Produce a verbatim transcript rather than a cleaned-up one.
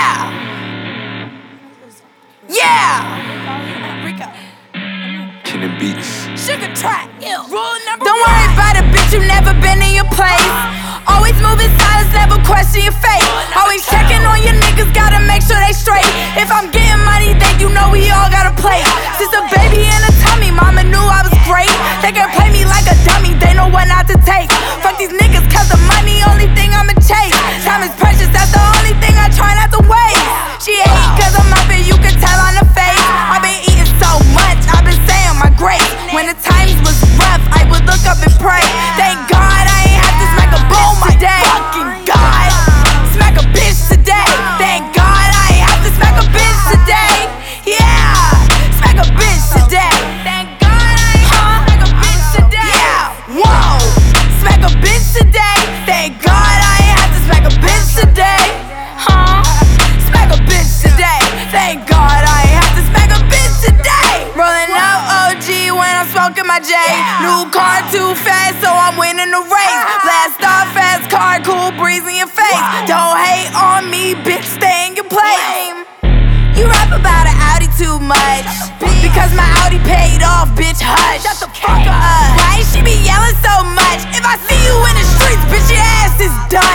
Yeah! Yeah! Kenny Beats. Sugar track, yeah. Rule number Don't one. Worry about a bitch, you never been in your place. Always moving silence, never question your fate. Always checking on your niggas, gotta make sure they straight. If I'm getting money, then you know we all gotta play. Since a baby in a tummy, mama knew I was great. They can play me like a dummy, they know what not to take. Fuck these niggas, cause the money only thing I'ma chase. Time is precious, that's the only thing I try not to waste. She hate cause I'm up and you can tell on the face. I've been eating so much, I've been saying my grace. When the times was rough, I would look up and pray. Thank God I ain't have to smack a bitch today. Fucking God, smack a bitch today. Thank God I ain't have to smack a bitch today. Yeah, smack a bitch today. Thank God I ain't have to smack a bitch today. Yeah, whoa, smack a bitch today. Thank God I ain't have to smack a bitch today. Huh? Smack a bitch today. Thank God I ain't have to smack a bitch today. Rolling up O G when I'm smoking my J. New car too fast, so I'm winning the race. Blast off fast car, cool breeze in your face. Don't hate on me, bitch, stay in your place. You rap about an Audi too much, because my Audi paid off, bitch, hush. Shut the fuck up. Why she be yelling so much? If I see you in the streets, bitch, your ass is done.